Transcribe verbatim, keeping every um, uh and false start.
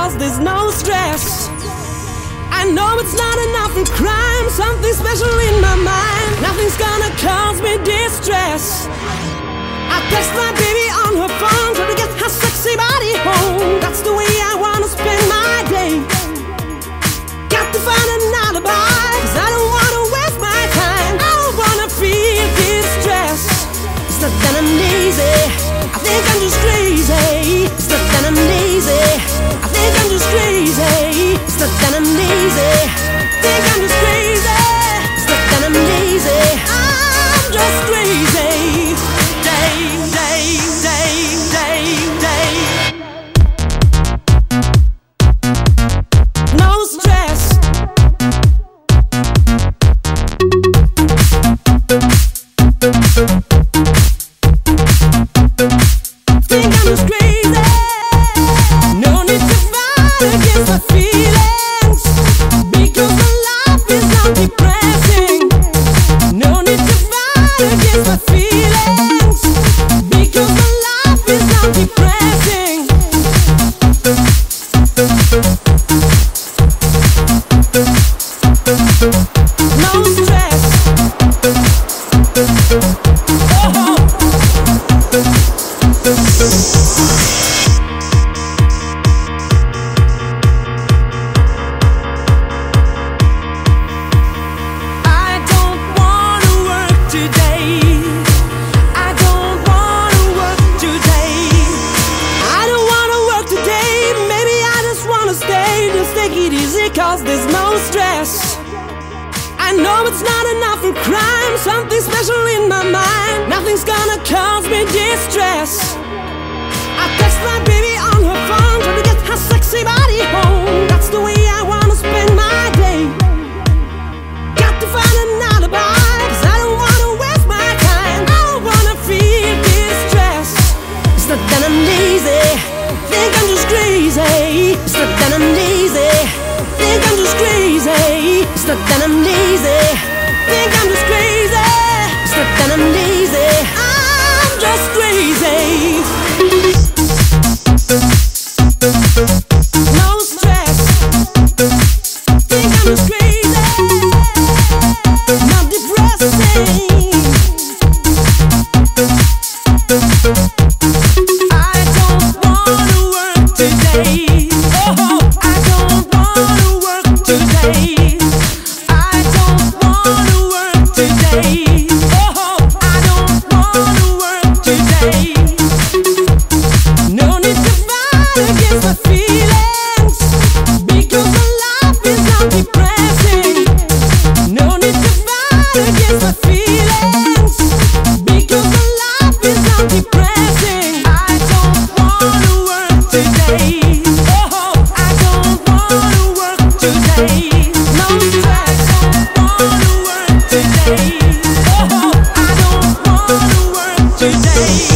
cause there's no stress. I know it's not enough for crime, something special in my mind. Nothing's gonna cause me distress. I text my baby on her phone, trying to get her sexy body home. That's the way I wanna spend my day. Got to find an alibi, cause I don't wanna waste my time. I don't wanna feel distress. It's not that I'm lazy, I think I'm just crazy. It's not that I'm lazy, I think I'm just crazy. It's not that I'm lazy, I think I'm just crazy. It's not that I'm lazy, I'm just crazy. Day, day, day, day, day. No stress. Think I'm just crazy. No need to fight against my feelings, because my life is not depressing. No need to fight against my feelings, because my life is not depressing. No stress. Oh. I don't wanna work today. I don't wanna work today. I don't wanna work today. Maybe I just wanna stay. Just take it easy, cause there's no stress. I know it's not enough for crime, something special in my mind. Nothing's gonna cause me distress. I text my baby on her phone, trying to get her sexy body home. That's the way I wanna spend my day. Got to find an alibi, cause I don't wanna waste my time. I don't wanna feel distress. It's not that I'm lazy, think I'm just crazy. It's not that I'm lazy, think I'm just crazy. It's not that I'm lazy, think I'm just crazy. It's not that I'm lazy, I'm just crazy. No stress, think I'm just crazy. Not depressing. I don't wanna work today. Oh, I don't wanna work today. I don't wanna work today. Oh, I don't wanna work today. No need to fight against my feelings, because my life is not depressing. No need to fight against my feelings, because my life is not depressing. I don't wanna work today. Oh, I don't wanna work today. No stress, I don't wanna work today. Oh, I don't wanna work today.